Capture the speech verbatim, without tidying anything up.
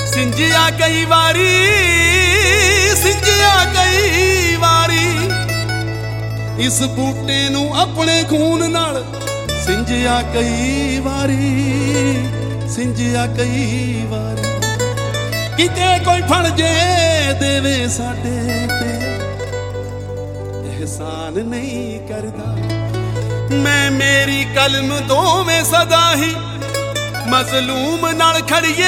ਸਿੰਜਿਆ ਕਈ ਵਾਰੀ ਸਿੰਜਿਆ ਕਈ ਵਾਰੀ ਇਸ ਬੂਟੇ ਨੂੰ ਆਪਣੇ ਖੂਨ ਨਾਲ ਸਿੰਜਿਆ ਕਈ ਵਾਰੀ ਸਿੰਜਿਆ ਕਈ ਵਾਰੀ ਕਿਤੇ ਕੋਈ ਫੜ ਜੇ ਦੇਵੇ ਸਾਡੇ ਤੇ ਇਹਸਾਨ ਨਹੀਂ ਕਰਦਾ ਮੈਂ ਮੇਰੀ ਕਲਮ ਦੋਵੇਂ ਸਦਾ ਹੀ ਮਜ਼ਲੂਮ ਨਾਲ ਖੜੀਏ